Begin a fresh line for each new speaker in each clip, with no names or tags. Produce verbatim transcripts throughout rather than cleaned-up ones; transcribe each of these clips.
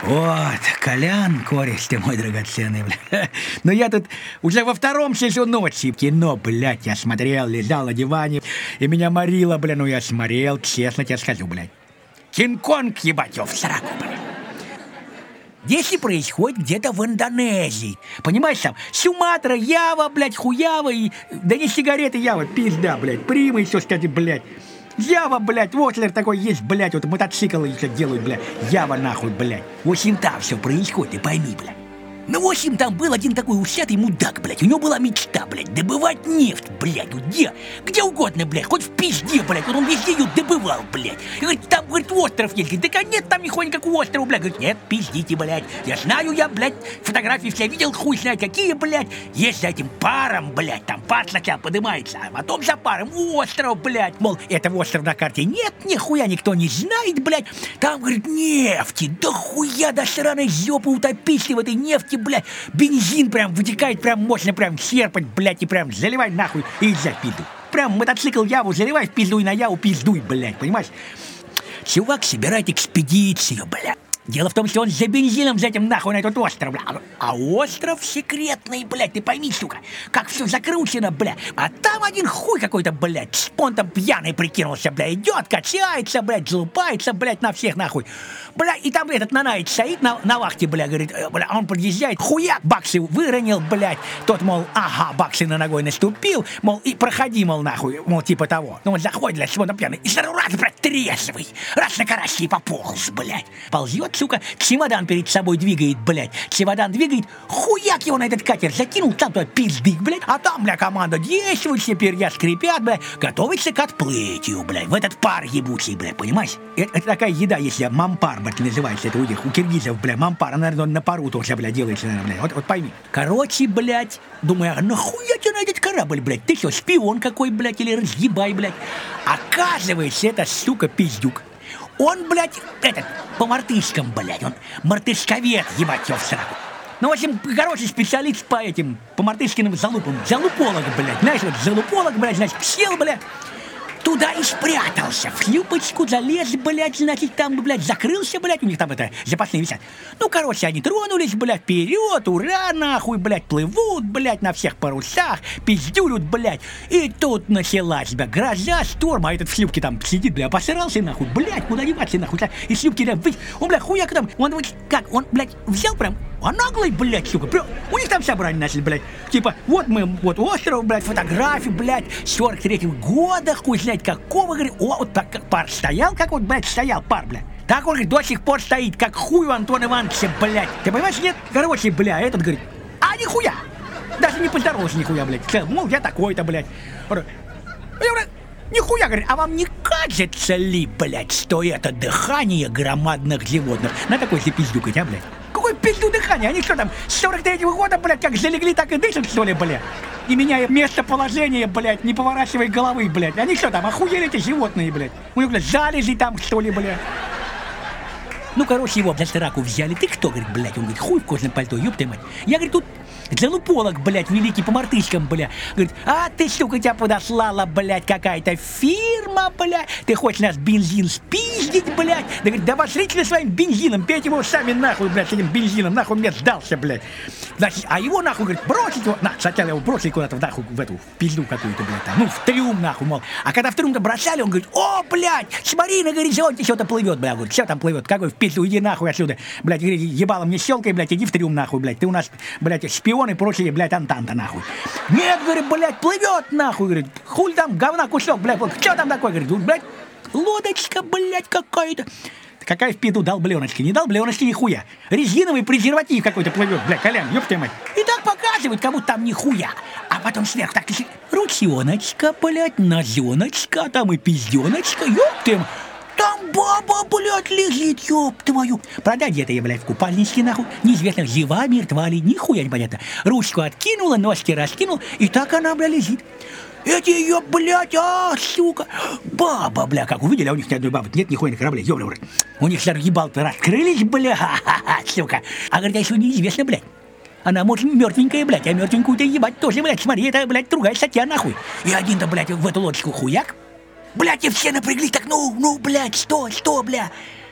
Вот, Колян, кореш ты мой драгоценный, бля. Но я тут уже во втором часу ночи кино, блядь, я смотрел, лежал на диване, и меня морило, бля, ну я смотрел, честно тебе скажу, блядь. Кинг-Конг, ебать его в сраку, блядь. Действие происходит где-то в Индонезии. Понимаешь, там Суматра, Ява, блядь, хуява и... Да не сигареты Ява, пизда, блядь, Прима еще, кстати, блядь. Ява, блядь, Вослер такой есть, блядь, вот мотоциклы еще делают, блядь. Ява нахуй, блядь. В общем, там все происходит, ты пойми, блядь. Ну, в общем, там был один такой усатый мудак, блядь. У него была мечта, блядь, добывать нефть, блядь. Вот где? Где угодно, блядь, хоть в пизде, блядь. Вот он везде ее добывал, блядь. И говорит, там, говорит, остров есть. Говорит, да нет там нихуя никакого острова, блядь. Говорит, нет, пиздите, блядь. Я знаю, я, блядь, фотографии все видел, хуй знает какие, блядь. Есть за этим паром, блядь, там пар сначала поднимается, а потом за паром остров, блядь. Мол, этого острова на карте нет, нихуя никто не знает, блядь. Там, говорит, нефти, да хуя до сраной жопы утопись в этой нефти, блядь, бензин прям вытекает, прям мощно, прям серпать, блядь, и прям заливай нахуй и езжай в пизду. Прям мотоцикл Яву заливай в пизду и на Яву пиздуй, блядь, понимаешь? Чувак собирает экспедицию, блядь. Дело в том, что он за бензином за этим нахуй на этот остров, бля. А остров секретный, блядь, ты пойми, сука, как все закручено, бля. А там один хуй какой-то, блядь, он там пьяный прикинулся, бля, идет, качается, блядь, залупается, блядь, на всех нахуй. Бля, и там этот Нанаич стоит на, на вахте, бля, говорит, э, бля, он подъезжает, хуяк, баксы выронил, блядь. Тот, мол, ага, баксы на ногой наступил, мол, и проходи, мол, нахуй, мол, типа того. Ну, он заходит, блядь, он там пьяный, и сразу раз, блядь, трезвый, раз на карасе и пополз, блядь. Ползет, сука, чемодан перед собой двигает, блядь. Чемодан двигает, хуяк его на этот катер закинул, там туда пиздык, блядь. А там, бля, команда действует, все перья скрипят, блядь, готовится к отплытию, блядь, в этот пар ебучий, блядь, понимаешь? Это, это такая еда, если мампар, блядь, называется, это у них, у киргизов, блядь, мампар, наверное, на пару тоже, блядь, делается, наверное, блядь, вот, вот пойми. Короче, блядь, думаю, а нахуя тебе на этот корабль, блядь, ты что, шпион какой, блядь, или разъебай, блядь? Оказывается, это, сука, пиздюк. Он, блядь, этот, по мартышкам, блядь, он мартышковед, ебать его в сраку. Ну, в общем, короче, специалист по этим, по мартышкиным залупам, залуполог, блядь, знаешь, вот залуполог, блядь, значит, сел, блядь, туда и спрятался, в шлюпочку залез, блядь, значит, там, блядь, закрылся, блядь, у них там это, запасные висят. Ну, короче, они тронулись, блядь, вперед, ура, нахуй, блядь, плывут, блядь, на всех парусах, пиздюрют, блядь. И тут началась, блядь, гроза, шторм, а этот в шлюпке там сидит, блядь, посрался, нахуй, блядь, куда деваться, нахуй, и шлюпки, да, он, блядь, хуяк там, он, как, он, блядь, взял прям, а наглый, блядь, сука, прям, у них там собрание начали, блядь, типа, вот мы, вот остров, блядь, фотографии, блядь, сорок третьего года, хуй знает какого, говорит, о, вот так, как пар стоял, как вот, блядь, стоял пар, блядь. Так он, говорит, до сих пор стоит, как хуй у Антона Ивановича, блядь. Ты понимаешь, нет? Короче, бля, этот говорит, а нихуя, даже не поздоровался нихуя, блядь. Мол, я такой-то, блядь. Я говорю, нихуя, говорит, а вам не кажется ли, блядь, что это дыхание громадных животных? На такой же пиздюкать, а, блядь? Какое пизду дыхание? Они что там, с сорок третьего года, блядь, как залегли, так и дышат, что ли, блядь? Не меняя местоположение, блядь, не поворачивая головы, блядь. Они что там, охуели эти животные, блядь? У них, блядь, залежи там, что ли, блядь? Ну, короче, его за сраку взяли. Ты кто, говорит, блядь? Он говорит, хуй в кожаном пальто, ёб ты мать. Я, говорит, тут залуполог, блядь, великий по мартышкам, блядь. Говорит, а ты, сука, тебя подослала, блядь, какая-то фирма, блядь. Ты хочешь нас бензин спиздить, блядь. Да, говорит, да пошлите вы своим бензином, пейте его сами нахуй, блядь, с этим бензином. Нахуй мне сдался, блядь. Значит, а его, нахуй, говорит, бросить его. На, сначала его бросили куда-то, нахуй, в эту, в пизду какую-то, блядь, там. Ну, в трюм, нахуй, мол. А когда в трюм-то бросали, он говорит, о, блядь, смотри, на горизонте что-то плывет, блядь. Говорит, что там плывет? Какой в пизду, иди нахуй отсюда. Блядь, говорит, ебало мне щелкай, блядь, иди в трюм, нахуй, блядь. Ты у нас, блядь, шпион и прочие, блядь, антанта, нахуй. Нет, говорит, блядь, плывет, нахуй, говорит, хуй там, говна кусок, блядь, что там такое, говорит, блядь, лодочка, блядь, какая-то. Какая в пизду долбленочка, не долбленочка, нихуя. Резиновый презерватив какой-то плывет, блядь, Колян, ёб твою мать. И так показывают, как будто там нихуя. А потом сверху так, ручоночка, блядь, нозеночка, там и пизденочка, ёб ты мать. Там баба, блядь, лежит, ёб твою. Правда, где-то я, блядь, в купальничке, нахуй. Неизвестно, жива, мертва ли, нихуя непонятно. Ручку откинула, ножки раскинул, и так она, блядь, лежит. Эти ее, блядь, а, сука. Баба, бля, как увидели, а у них ни одной бабы нет, нихуя на корабле, ёбля, блядь. У них сразу ебал-то раскрылись, бля, ха-ха-ха, сука. А говорит, а еще неизвестно, блядь. Она, может, мертвенькая, блядь, а мертвенькую-то ебать тоже, блядь, смотри, это, блядь, другая статья, нахуй. И один-то, блядь, в эту лодочку хуяк. Блядь, и все напряглись так, ну, ну, блядь, что, что, бля.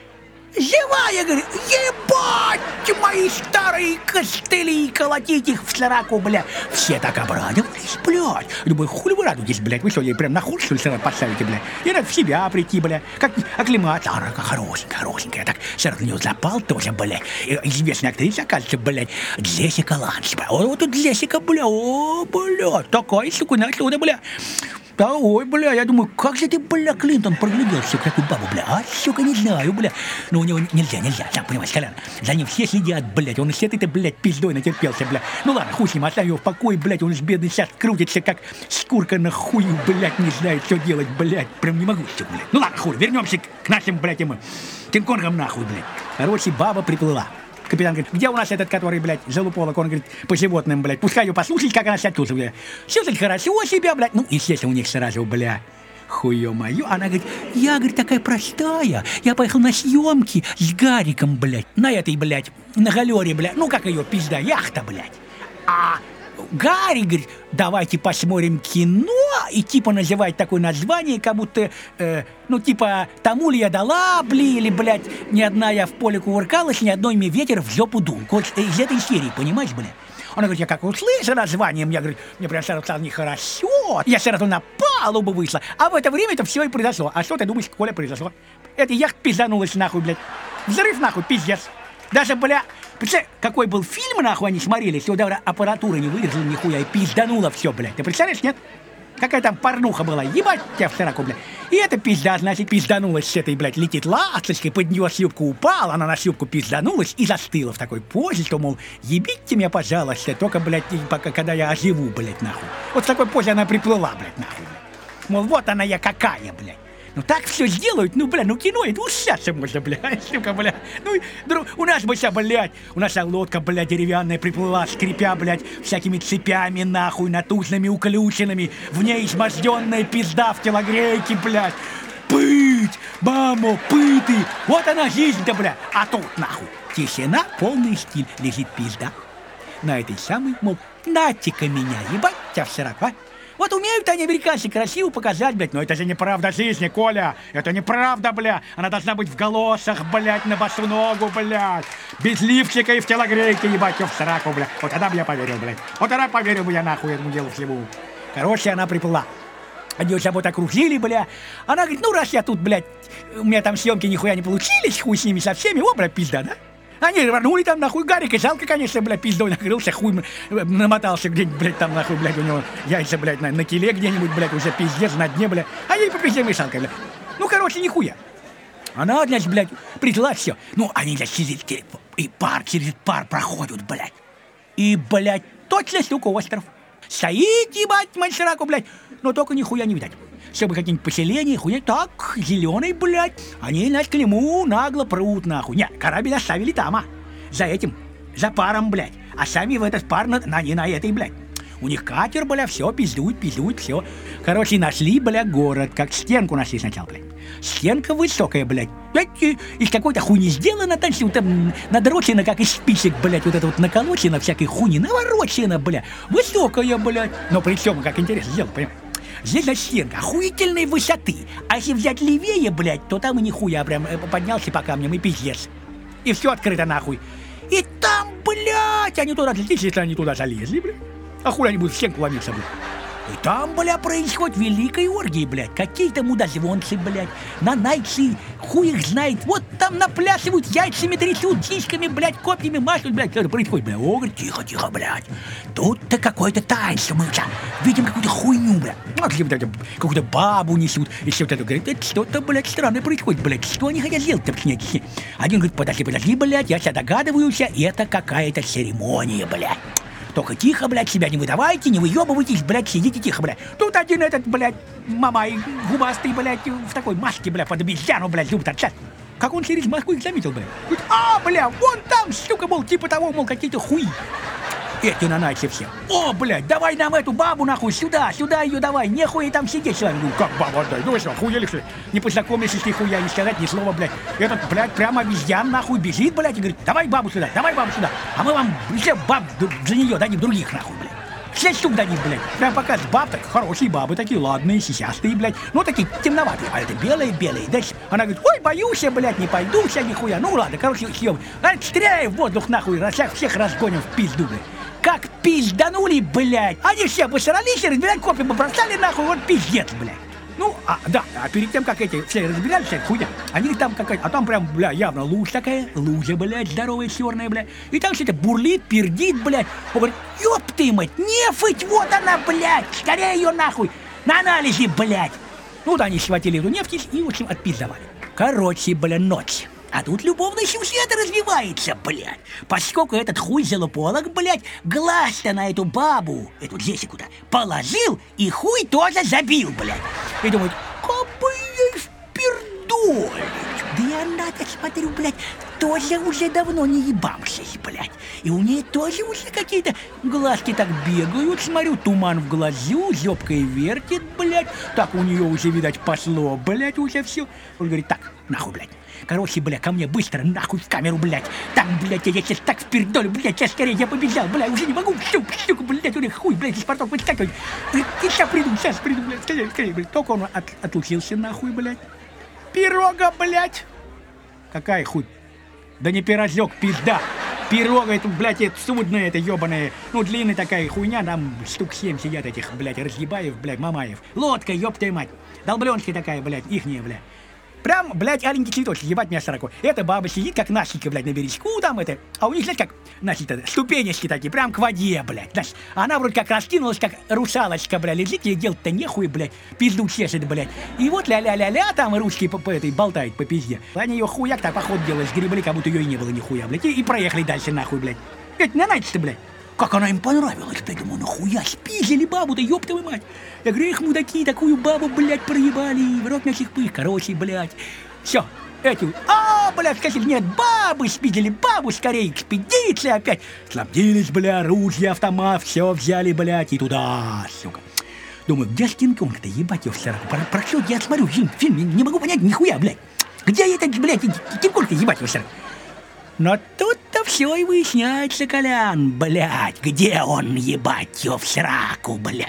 живая, говорит, ебать, мои старые костыли, колотить их в сраку, бля. Все так обрадовались, блядь. Думаю, хули вы радуетесь, блядь, вы что, ей прям на хуй, что ли, сразу поставите, бля? И надо в себя прийти, бля, как оклематься. А рака хорошенькая, хорошенькая, так сразу на него запал тоже, блядь. Известная актриса, оказывается, блядь, Джессика Ланч, бля. Вот тут Джессика, бля, о, бля, такая, сука, оттуда, бля. Да, ой, бля, я думаю, как же ты, бля, Клинтон, проглядел в такую бабу, бля, а, сука, не знаю, бля. Но у него нельзя, нельзя, сам понимаешь, Колян, за ним все следят, блядь, он с этой-то, блядь, пиздой натерпелся, бля. Ну ладно, хуй с ним, оставь его в покое, блядь, он же бедный сейчас крутится, как скурка на хую, блядь, не знает, что делать, блядь, прям не могу, сука, блядь. Ну ладно, хуй, вернемся к нашим, блядь, ему Кинг-Конгам нахуй, блядь. Короче, баба приплыла. Капитан говорит, где у нас этот, который, блядь, залуполок, он говорит, по животным, блядь, пускай ее послушать, как она себя тут, блядь. Все, кстати, хорошо себя, блядь. Ну, естественно, у них сразу, бля, хуё моё. Она говорит, я, говорит, такая простая, я поехал на съемки с Гариком, блядь, на этой, блядь, на галере, блядь, ну, как ее, пизда, яхта, блядь. А Гарри говорит, давайте посмотрим кино, и типа называет такое название, как будто, э, ну типа, тому ли я дала, бли, или, блядь, ни одна я в поле кувыркалась, ни одной мне ветер в жопу дул. Вот из этой серии, понимаешь, блядь? Она говорит, я как услышу названием, я говорю, мне прям сразу стало нехорошо, я сразу на палубу вышла, а в это время это все и произошло. А что ты думаешь, Коля, произошло? Эта яхта пизданулась нахуй, блядь. Взрыв нахуй, пиздец. Даже, бля, представляешь, какой был фильм, нахуй, они смотрели, все, даже аппаратура не выдержала нихуя и пизданула все, блядь. Ты представляешь, нет? Какая там порнуха была, ебать тебя в сороку, блядь. И эта пизда, значит, пизданулась с этой, блядь, летит ласточкой, под нее шлюпка упала, она на шлюпку пизданулась и застыла в такой позе, что, мол, ебите меня, пожалуйста, только, блядь, пока, когда я оживу, блядь, нахуй. Вот в такой позе она приплыла, блядь, нахуй, блядь. Мол, вот она я какая, блядь. Ну так все сделают, ну, бля, ну кино, это ушаться можно, бля, сука, бля. Ну, друг, у нас бы вся, блядь, у нас вся лодка, бля, деревянная приплыла, скрипя, блядь, всякими цепями, нахуй, натужными уключенными, в ней изможденная пизда в телогрейке, блядь. Пыть, мамо, пыты, вот она жизнь-то, бля. А тут, нахуй, тишина, полный стиль, лежит пизда. На этой самой, мол, нате-ка меня, ебать тебя в сорок, а? Вот умеют они, американцы, красиво показать, блядь, но это же неправда жизни, Коля. Это неправда, бля. Она должна быть в галошах, блядь, на босу ногу, блядь. Без лифчика и в телогрейке, ебать, ее в сраку, блядь. Вот тогда бы я поверил, блядь. Вот тогда поверил бы я нахуй этому делу всему. Короче, она приплыла. Они вот собой окружили, бля. Она говорит, ну раз я тут, блядь, у меня там съемки нихуя не получились, хуй с ними со всеми, о, блядь, пизда, да? Они рванули там, нахуй, Гарик, и жалко, конечно, блядь, пиздой накрылся, хуй намотался где-нибудь, блядь, там, нахуй, блядь, у него яйца, блядь, на, на киле где-нибудь, блядь, уже пиздец, на дне, блядь, а ей по пизде мешалкой, блядь. Ну, короче, нихуя. Она, значит, блядь, приняла все. Ну, они, блядь, через, и пар, через пар проходят, блядь. И, блядь, точно, сука, остров. Стоит, ебать, мать сраку, блядь, но только нихуя не видать. Чтобы какие-нибудь поселения, хуйня, так, зеленый, блядь. Они, значит, к нему нагло прут, нахуй. Нет, корабль оставили там, а. За этим, за паром, блядь. А сами в этот пар, на, на, не на этой, блядь. У них катер, бля, все, пиздует, пиздует, все. Короче, нашли, бля, город, как стенку нашли сначала, блядь. Стенка высокая, блядь. Из какой-то хуйни сделана, там все там надрочено, как из спичек, блядь, вот это вот наколочено, всякой хуйни, наворочено, бля. Высокая, блядь. Но при чем, как интересно сделано, понимаешь? Здесь, значит, стенка охуительной высоты. А если взять левее, блядь, то там и нихуя прям поднялся по камням и пиздец. И все открыто нахуй. И там, блядь, они туда залезли, если они туда залезли, блядь. А хуй они будут в стенку ломиться, блядь. И там, бля, происходит великая оргия, блядь. Какие-то мудозвонцы, блядь, нанайцы, хуй их знает. Вот там наплясывают, яйцами трясут, сиськами, блядь, копьями машут, блядь. Что это происходит, блядь? О, говорит, тихо, тихо, блядь. Тут-то какое-то таинство, мы сейчас видим какую-то хуйню, блядь. Какую-то бабу несут. И все вот это, говорит, это что-то, блядь, странное происходит, блядь. Что они хотят сделать-то, снять? Один говорит, подожди, подожди, блядь, я себя догадываюсь, это какая-то церемония, блядь. Только тихо, блядь, себя не выдавайте, не выебывайтесь, блядь, сидите тихо, блядь. Тут один этот, блядь, мамай, губастый, блядь, в такой маске, блядь, под обезьяну, блядь, любит отчать. Как он через маску их заметил, блядь. Говорит, а, бля, вон там, сука, мол, типа того, мол, какие-то хуи. Эти нанайцы все. О, блядь, давай нам эту бабу, нахуй, сюда, сюда ее давай, нехуй там сидеть с вами. Ну, как бабу отдай? Ну, вы что, хуели, что ли? Не познакомились, ни хуя, не сказать ни слова, блядь. Этот, блядь, прямо обезьян, нахуй, бежит, блядь, и говорит, давай бабу сюда, давай бабу сюда. А мы вам все баб за нее дадим других, нахуй, блядь. шесть штук дадим, блядь. Прям пока с баб, так хорошие бабы, такие ладные, сисястые, блядь. Ну, такие темноватые, а это белые-белые. Дальше она говорит, ой, боюсь я, блядь, не пойду вся нихуя. Ну, ладно, короче, съем. А, стреляй в воздух, нахуй, всех, всех разгоним в пизду, блядь. Как пизданули, блядь. Они все посрались, разбирать копья побросали, нахуй, вот пиздец, блядь. Ну, а, да, а перед тем, как эти все разбирались, вся хуйня, они там какая-то, а там прям, бля, явно лужа такая, лужа, блядь, здоровая, черная, блядь. И там все это бурлит, пердит, блядь. Он говорит, ёб ты, мать, нефть, вот она, блядь, скорее ее нахуй, на анализе, блядь. Ну, да, они схватили эту нефть и, в общем, отпиздовали. Короче, бля, ночь. А тут любовный сюжет развивается, блядь. Поскольку этот хуй залуполок, блядь, глаз-то на эту бабу, эту Джессику-то, положил и хуй тоже забил, блядь. И думает, как бы ей впердолить. Да и она-то, смотрю, блядь, тоже уже давно не ебамшись, блядь. И у нее тоже уже какие-то глазки так бегают, смотрю, туман в глазу, зёбкой вертит, блядь. Так у нее уже, видать, пошло, блядь, уже все. Он говорит, так, нахуй, блядь. Короче, бля, ко мне быстро, нахуй в камеру, блядь. Там, блядь, я сейчас так впердолю, блядь, сейчас скорее я побежал, блядь, уже не могу, сука, сука, блядь, у них хуй, блядь, из портов выскакивает. Сейчас приду, сейчас приду, блядь, скорее, скорее, блядь. Только он от, отлучился, нахуй, блядь. Пирога, блядь. Какая хуй? Да не пирожок, пизда. Пирога, это, блядь, это судное, это ебаное. Ну, длинная такая хуйня, там штук семь сидят этих, блядь, разъебаев, блядь, мамаев. Лодка, ёб твою мать. Долбленки такая, блядь, ихняя, блядь. Прям, блядь, аленький цветочек, ебать меня сороку. Эта баба сидит, как Настенька, блядь, на бережку там это. А у них, знаешь, как, значит, ступенечки такие, прям к воде, блядь. Значит, она вроде как раскинулась, как русалочка, блядь, лежит, ей делать-то нехуй, блядь, пизду чешет, блядь. И вот ля-ля-ля-ля, там ручки по, по этой болтают по пизде. Они ее хуяк так поход делали, сгребли, как будто ее и не было нихуя, блядь. И, и проехали дальше, нахуй, блядь. Ведь на ночь-то, блядь. Как она им понравилась, блядь, думаю, нахуя спиздили бабу-то, ёб твою мать. Я говорю, их мудаки такую бабу, блядь, проебали, в рот на сих пых, короче, блядь. Все, эти, а, блядь, сказали, нет, бабы спиздили, бабу скорее, экспедиции опять. Снабдились, бля, ружья, автомат, все взяли, блядь, и туда, сука. Думаю, где ж Кинг-Конг-то, ебать его в сраку, про, про что я смотрю фильм, фильм, не, не могу понять нихуя, блядь. Где этот, блядь, Кинг-Конг-то, ебать его в сраку. Но тут-то все и выясняется, Колян, блядь, где он, ебать его в сраку, блядь.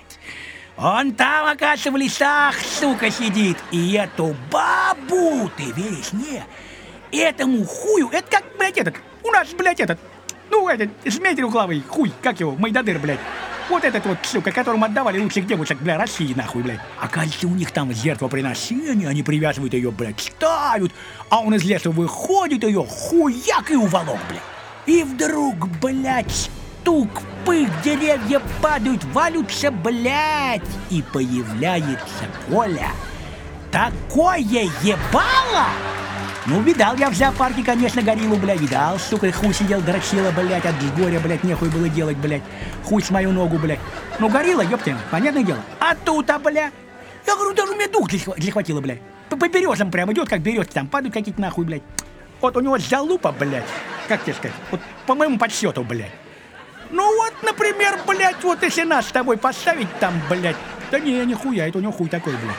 Он там, оказывается, в лесах, сука, сидит. И эту бабу, ты веришь, не? Этому хую, это как, блядь, этот, у нас, блядь, этот, ну, этот, змей трехглавый хуй, как его, Майдадыр, блядь. Вот этот вот, сука, которому отдавали лучших девушек, бля, России, нахуй, блядь. Оказывается, у них там жертвоприношение, они привязывают ее, блядь, ставят, а он из леса выходит, ее хуяк и уволок, блядь. И вдруг, блядь, стук, пых, деревья падают, валются, блядь, и появляется Коля. Такое ебало! Ну, видал я в зоопарке, конечно, гориллу, блядь, видал, сука, хуй сидел, дрочила, блядь, от горя, блядь, нехуй было делать, блядь, хуй с мою ногу, блядь. Ну, горилла, ёптя, понятное дело. А тут-то, блядь, я говорю, даже у меня дух захватило, блядь. По березам прям идет, как березки, там падают какие-то нахуй, блядь. Вот у него залупа, блядь, как тебе сказать, вот по моему подсчету, блядь. Ну вот, например, блядь, вот если нас с тобой поставить там, блядь, да не, нихуя, это у него хуй такой, блядь.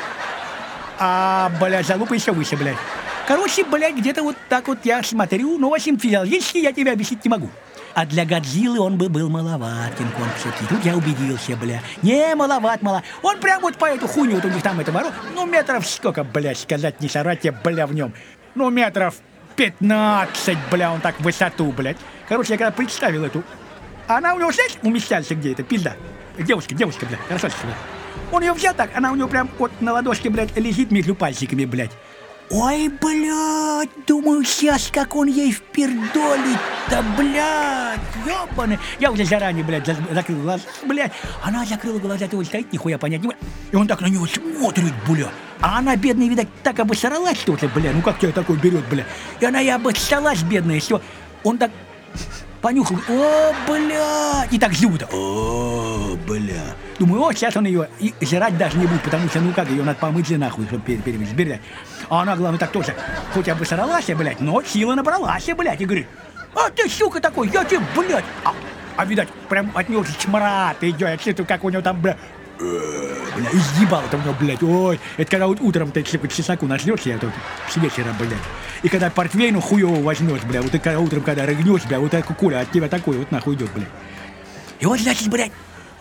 А, блядь, залупа еще выше, блядь. Короче, блядь, где-то вот так вот я смотрю, но, в общем, физиологически я тебе объяснить не могу. А для Годзиллы он бы был маловат, Кинг-Конг все-таки. Тут я убедился, бля. Не, маловат, мало. Он прям вот по эту хуйню, вот у них там это ворот. Ну, метров сколько, блядь, сказать не соврать тебе, бля, в нем. Ну, метров пятнадцать, бля, он так в высоту, блядь. Короче, я когда представил эту... Она у него, знаешь, умещается где это, пизда. Девушка, девушка, блядь, красавица, блядь. Он ее взял так, она у него прям вот на ладошке, блядь, лежит между пальчиками, блядь. Ой, блядь, думаю, сейчас как он ей впердолит-то, блядь, ёбаный. Я уже заранее, блядь, закрыл глаза, блядь. Она закрыла глаза, ты вот стоит, нихуя понять не может. И он так на него смотрит, блядь. А она, бедная, видать, так обосралась что-то, блядь. Ну как тебя такой берет, блядь. И она и обоссалась, бедная, все. Он так понюхал, о, блядь, и так зубы-то, о, блядь. Думаю, о, сейчас он ее и жрать даже не будет, потому что, ну как, ее надо помыть же нахуй, чтобы перевести, блядь. А она, главное, так тоже, хоть обосралась, блядь, но сила набралась, блядь, и говорит, а ты, сука, такой, я тебе, блядь. А, а видать, прям от него чмрат идет, я чувствую, как у него там, блядь, бля, изъебало-то у него, блядь, ой. Это когда вот утром ты к чесаку нажрёшься, я тут с вечера, блядь. И когда портвейну хуёво возьмёшь, бля, вот ты когда утром, когда рыгнёшь, бля, вот такой Коля от тебя такой вот нахуй идёт, блядь. И вот, значит, блядь,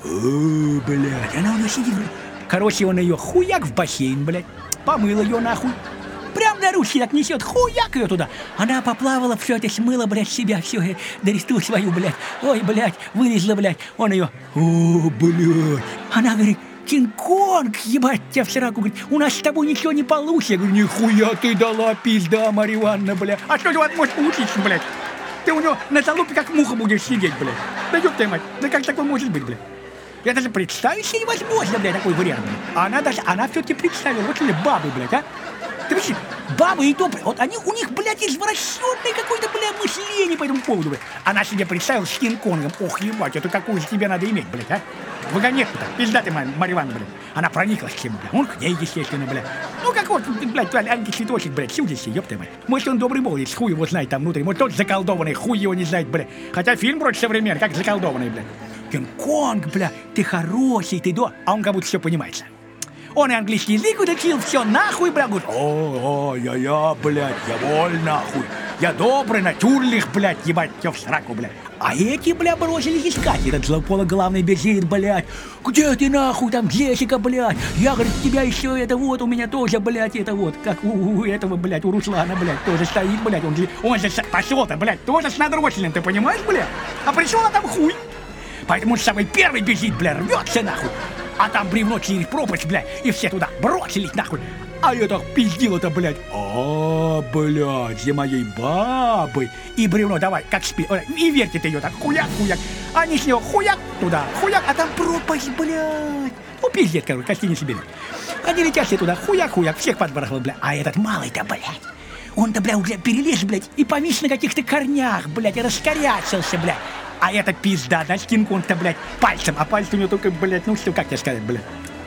О, блядь, она у нее сидит. Короче, он ее хуяк в бассейн, блядь, помыл ее нахуй. Прям на ручки так несет, хуяк ее туда. Она поплавала, все это смыла, блядь, себя, все, доресту свою, блядь. Ой, блядь, вылезла, блядь. Он ее, о, блядь. Она говорит, Кинг-Конг, ебать тебя в сраку, говорит, у нас с тобой ничего не получится. Я говорю, нихуя ты дала, пизда, Марья Ивановна, блядь. А что у вас может получиться, блядь? Ты у него на залупе как муха будешь сидеть, блядь. Да ёб твою мать, да как такое может быть, блядь? Я даже представить себе невозможно, блядь, такой вариант, блядь. А она даже, она все-таки представила, вот ли бабы, блядь, а? Ты видишь, бабы и то, вот они, у них, блядь, извращенное какое-то, блядь, мышление по этому поводу, блядь. Она себе представила с Кинг-Конгом. Ох, ебать, это какую же тебе надо иметь, блядь, а? Вагонетку-то, пизда ты, Марья Ивановна, блядь. Она прониклась к чему, блядь. Он к ней, естественно, блядь. Ну, как вот, блядь, Альки Цветочек, блядь, чудище, ёб твою мать. Может, он добрый молодец, хуй его знает там внутри. Может, тот заколдованный, хуй его не знает, блядь. Хотя фильм вроде современный, как заколдованный, блядь. Кинг-Конг, бля, ты хороший, ты до... А он как будто все понимается. Он и английский язык учил, все нахуй, бля, говорит, о, о, я, я, блядь, я воль нахуй. Я добрый, натюрлих, блядь, ебать, тебя в сраку, блядь. А эти, бля, бросились искать. Этот злопологлавный бежит, блядь. Где ты, нахуй, там, Джессика, блядь? Я, говорит, тебя еще, это вот, у меня тоже, блядь, это вот, как у, у этого, блядь, у Руслана, блядь, тоже стоит, блядь. Он же, он же пошел-то, блядь, тоже с надроченным, ты понимаешь, блядь? А пришел, а там хуй. Поэтому он самый первый бежит, бля, рвется нахуй. А там бревно через пропасть, блядь, и все туда бросились нахуй. А я так пиздил это, блядь. А, блядь, за моей бабой. И бревно давай, как спи, и вертит ее так, хуяк-хуяк. Они с него хуяк туда, хуяк, а там пропасть, блядь. Ну, пиздец, короче, кости не себе. Они летят все туда, хуяк-хуяк, всех подбрасывал, блядь. А этот малый-то, блядь, он-то, блядь, уже перелез, блядь, и повис на каких-то корнях, блядь, и раскорячился, блядь. А эта пизда, значит, Кинг-Конг-то, блядь, пальцем, а пальцы у него только, блядь, ну что, как тебе сказать, блядь,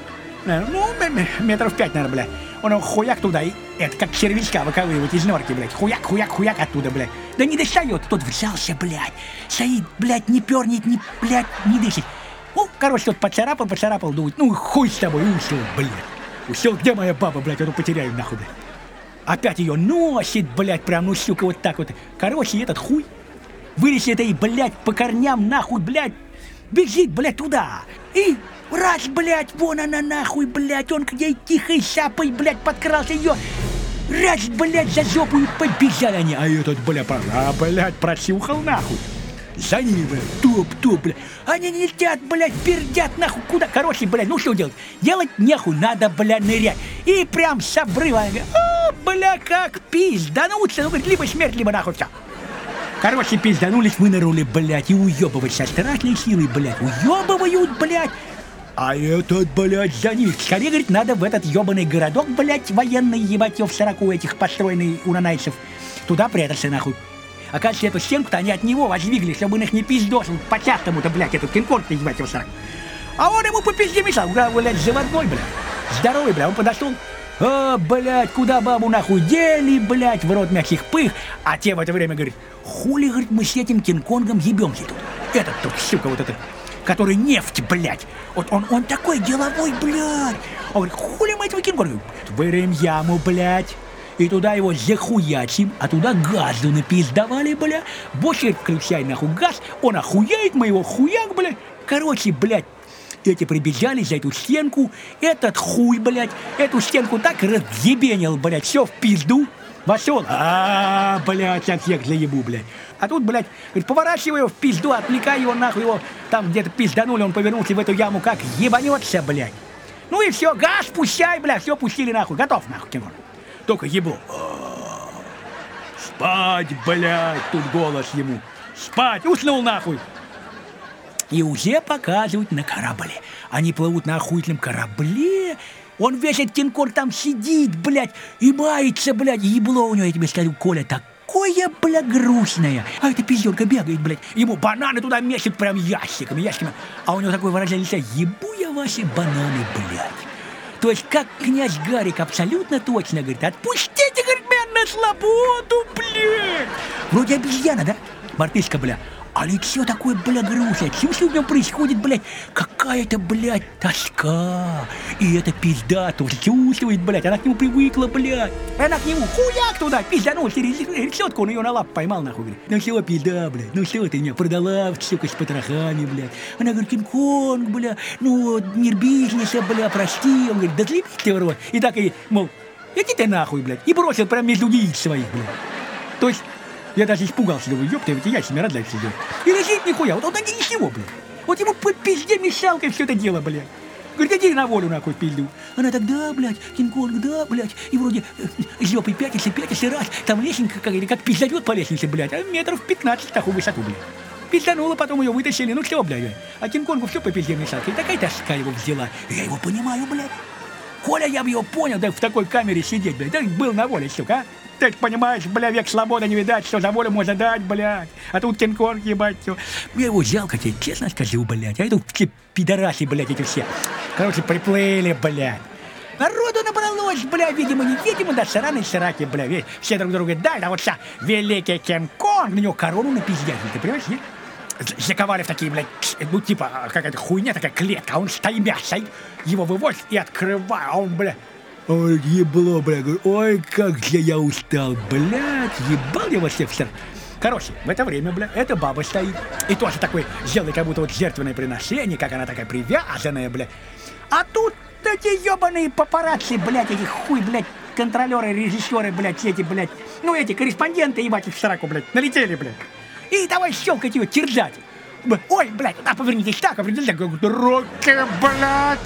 ну, метров пять, наверное, блядь. Он его хуяк туда, и это как червячка выковыривать из норки, блядь, хуяк, хуяк, хуяк оттуда, блядь. Да не достает, тот взялся, блядь, стоит, блядь, не пернет, не, блядь, не дышит. Ну, короче, тот поцарапал, поцарапал, думает, ну, хуй с тобой, ушел, блядь. Ушел, где моя баба, блядь, эту потеряю, нахуй, блядь. Опять ее носит, блядь, прям, ну, сука, вот так вот. Короче, этот хуй вылез этой, блядь, по корням, нахуй, блядь, бежит, блядь, туда. И раз, блядь, вон она, нахуй, блядь, он к ней тихой шапой, блядь, подкрался ее. Раз, блядь, за жопу и побежали они. А этот, блядь, а, блядь, просюхал, нахуй. За ними, блядь, топ-топ, блядь. Они не летят, блядь, пердят, нахуй, куда? Короче, блядь, ну что делать? Делать нехуй, надо, блядь, нырять. И прям с обрыва, а, бля, как пиздануться, ну, говорит, либо смерть, либо нахуй, все. Короче, пизданулись, вынырнули, блядь, и уебывать со страшной силой, блядь, уебывают, блядь. А этот, блядь, за них. Скорее, говорит, надо в этот ебаный городок, блядь, военный, ебать его в сороку этих построенный у нанайцев. Туда прятаться, нахуй. Оказывается, эту стенку-то они от него воздвигли, чтобы он их не пиздосил по-частому-то, блядь, этот Кинг-Конг-то, ебать его в сороку. А он ему по пизде мешал, блядь, заводной, блядь. Здоровый, блядь, он подошел. А, блядь, куда бабу нахуй дели, блядь, в рот мягких пых. А те в это время говорят, хули, говорит, мы с этим Кинг-Конгом ебемся тут. Этот тут, сука, вот этот, который нефть, блядь. Вот он, он такой деловой, блядь. Он говорит, хули мы этого Кинг-Конга? Вырыем яму, блядь. И туда его захуячим, а туда газу напиздавали, бля. Больше включай нахуй газ, он охуеет, мы его хуяк, блядь. Короче, блядь. Эти прибежали за эту стенку, этот хуй, блядь, эту стенку так разъебенил, блядь, все в пизду, вошел, а, блядь, сейчас всех заебу, блядь. А тут, блядь, говорит, поворачивай его в пизду, отвлекай его, нахуй его, там где-то пизданули, он повернулся в эту яму, как ебанется, блядь. Ну и все, газ пущай, блядь, все пустили, нахуй, готов, нахуй, Кинг-Конг. Только ебло. Спать, блядь, тут голос ему, спать, уснул, нахуй. И уже показывают на корабле. Они плывут на охуительном корабле. Он весь этот Кинг-Конг там сидит, блядь, и мается, блядь. Ебло у него, я тебе скажу, Коля, такое, блядь, грустное. А эта пиздёнка бегает, блядь. Ему бананы туда месяц прям ящиками, ящиками. А у него такое выражение лица: ебу я ваши бананы, блядь. То есть, как князь Гарик абсолютно точно говорит: отпустите, говорит, меня на свободу, блядь. Вроде обезьяна, да? Мартышка, бля. А лицо такое, бля, грустное. Что у него происходит, блядь? Какая-то, блядь, тоска. И эта пизда тоже чувствует, блядь. Она к нему привыкла, блядь. Она к нему хуяк туда пизданул через решетку. Он ее на лапу поймал, нахуй. Говорит, ну все, пизда, блядь. Ну все, ты меня продала, сука, с потрохами, блядь. Она говорит, Кинг-Конг, бля. Ну, мир бизнеса, бля, прости. Он говорит, да заебись ты в рот. И так и, мол, иди ты нахуй, блядь. И бросил прям между яиц своих, блядь. То есть... Я даже испугался, думаю, ёпта, ведь я семеро дальше идет. И лежит нихуя, вот он один ничего, блядь. Вот ему по пизде мешалкой все это дело, блядь. Говорит, иди на волю, нахуй, пизду. Она так, да, блядь, Кинг-Конг, да, блядь. И вроде жопой пятится, пятится, раз. Там лесенка как, или как пиздает по лестнице, блядь. А метров пятнадцать такую высоту, блядь. Пизданула, потом ее вытащили, ну что, блядь. А Кинг-Конгу все по пизде мешалкой. И такая тоска его взяла. Я его понимаю, блядь. Коля, я бы его понял, да в такой камере сидеть, блядь. Да был на воле, сука, а. Ты понимаешь, бля, век свободы не видать, что за волю можно дать, блядь. А тут Кинг-Конг, ебать, все. Мне его жалко, тебе честно скажу, блядь. А это все пидораси, блядь, эти все. Короче, приплыли, блядь. Народу набралось, бля, видимо, невидимо, да, сраные сраки, бля, ведь все друг друга дали, а вот вся великий Кинг-Конг, на него корону напиздят, ты понимаешь, нет? Заковали в такие, блядь, ну, типа, какая-то хуйня, такая клетка, а он стоимя стоит, его вывозит и открывает, а он, бля, ой, ебло, бля, говорю, ой, как же я устал, блядь, ебал я вас всех. Короче, в это время, бля, эта баба стоит, и тоже такой делает, как будто вот жертвенное приношение, как она такая привязанная, бля. А тут эти ебаные папарацци, блядь, эти хуй, блядь, контролеры, режиссеры, блядь, эти, блядь, ну, эти корреспонденты, ебать, в сраку, блядь, налетели, блядь. И давай щелкать ее, терзать. Ой, блядь, а повернитесь так, а повернитесь так. Руки, блядь.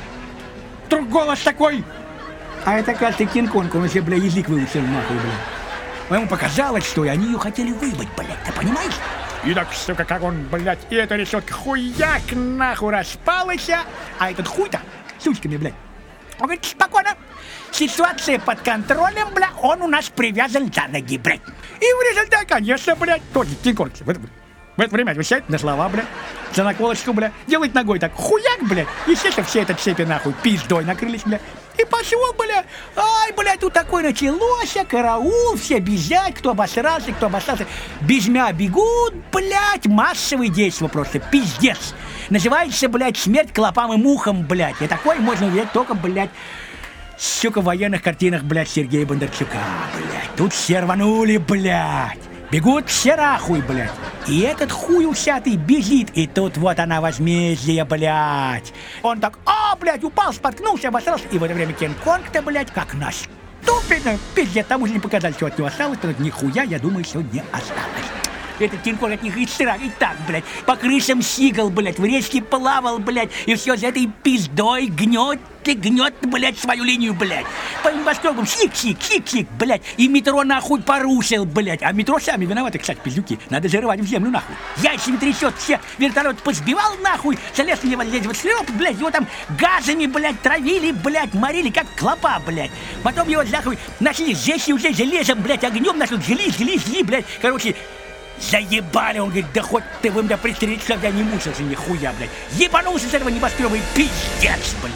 Вдруг голос такой. А это, кажется, Кинг-Конг, он уже, бля, язык выучил, нахуй, бля. Ему показалось, что они ее хотели выебать, блядь, ты понимаешь? И так, сука, как он, блядь, и эта решетка хуяк нахуй распалась, а этот хуй-то сучками, блядь. Он говорит, спокойно, ситуация под контролем, бля, он у нас привязан за ноги, блядь. И в результате, конечно, блядь, тоже Кинг-Конг в это, в это время отвечает на слова, блядь, за наколочку, блядь, делает ногой так, хуяк, блядь, естественно, все это цепи, нахуй, пиздой накрылись, блядь. И пошло, бля, ай, блядь, тут такое началось, караул, все бежать, кто обосрался, кто обосрался. Безмя бегут, блядь, массовые действия просто, пиздец. Называется, блядь, смерть клопам и мухам, блядь. И такое можно увидеть только, блядь, сука, в военных картинах, блядь, Сергея Бондарчука, блядь. Тут все рванули, блядь. Бегут все нахуй, блядь. И этот хуй усятый бежит, и тут вот она возмездие, блядь. Он так, а, блядь, упал, споткнулся, обосрался. И в это время Кинг-Конг-то, блядь, как наступит. Пиздец, тому же не показали, что от него осталось, потому что нихуя, я думаю, что не осталось. Этот Кинг-Конг от них и срак, и так, блядь, по крышам сигал, блядь, в речке плавал, блядь, и все за этой пиздой гнет и гнет, блядь, свою линию, блядь. По небоскребам сик-сик, сик-сик, блядь, и метро нахуй порушил, блядь. А метро сами виноваты, кстати, пиздюки, надо зарывать в землю, нахуй. Яйцами трясет, все вертолет позбивал, нахуй, залез на него, лезет в слёп, блядь, его там газами, блядь, травили, блядь, морили, как клопа, блядь. Потом его, нахуй, нашли здесь и уже железом, блядь, огнем, нашли, жгли, жгли, жгли, блядь, короче, заебали, он говорит, да хоть ты вы меня пристрелить, когда не мучился, нихуя, блядь. Ебанулся с этого небоскреба и пиздец, блядь.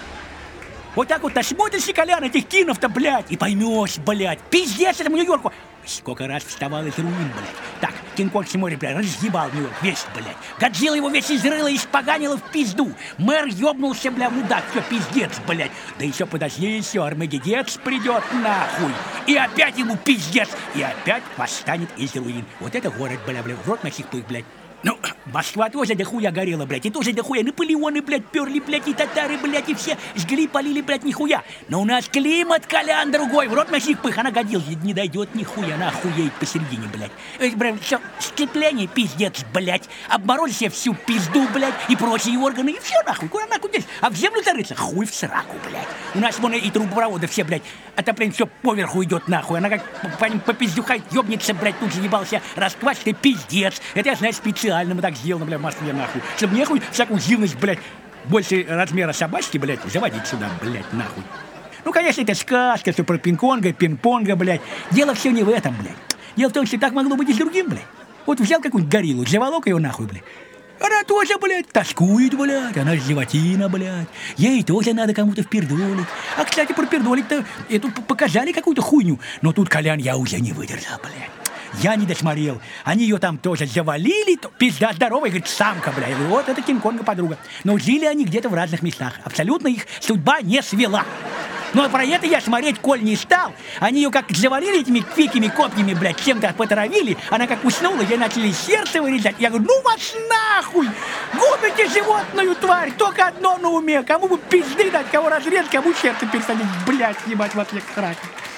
Вот так вот насмотришься, Колян, этих кинов-то, блядь, и поймешь, блядь, пиздец этому Нью-Йорку. Сколько раз вставал из руин, блядь. Так, Кинг-Конг смотрит, блядь, разъебал Нью-Йорк весь, блядь. Годзилла его весь изрыла и испоганила в пизду. Мэр ёбнулся, бля, мудак, все, пиздец, блядь. Да еще подожди, еще Армагеддец придет, нахуй. И опять ему пиздец. И опять восстанет из руин. Вот это город, бля, бля, в рот на сих пых, блядь. Ну, Москва тоже дохуя горела, блядь, и тоже дохуя Наполеоны, блядь, перли, блядь, и татары, блядь, и все жгли, полили, блядь, нихуя. Но у нас климат, Колян, другой, в рот на сих пых, она годилась, не дойдет нихуя, она охуеет посередине, блядь. Эх, блядь, все, сцепление, пиздец, блядь, обморозили себе всю пизду, блядь, и прочие органы, и все, нахуй, куда нахуй здесь? А в землю зарыться, хуй в сраку, блядь. У нас вон и трубопроводы все, блядь, отопление все поверху идет, нахуй, она как по ним попиздюхает, ёбнется, блядь, тут же ебался, расквасит, пиздец. Это я знаю специально. Мы так сделано, бля, в Москве, нахуй. Чтобы нехуй всякую живность, блядь, больше размера собачки, блядь, заводить сюда, блядь, нахуй. Ну, конечно, это сказка, все про пинг-понга, пинг-понга, блядь. Дело все не в этом, блядь. Дело в том, что так могло быть и с другим, блядь. Вот взял какую-нибудь гориллу, заволок ее нахуй, блядь. Она тоже, блядь, тоскует, блядь, она животина, блядь. Ей тоже надо кому-то впердолить. А, кстати, про пердолить-то, эту показали какую-то хуйню. Но тут, Колян, я уже не выдержал, блядь. Я не досмотрел. Они ее там тоже завалили. То, пизда здоровая, говорит, самка, бля. Я говорю, вот это Кинг-Конга подруга. Но жили они где-то в разных местах. Абсолютно их судьба не свела. Но про это я смотреть, коль не стал. Они ее как завалили этими квикими копьями, блядь, чем-то потравили. Она как уснула, ей начали сердце вырезать. Я говорю, ну вас нахуй! Губите животную тварь! Только одно на уме. Кому бы пизды дать, кого разрезать, кому сердце пересадить. Блядь, ебать, вас всех срать.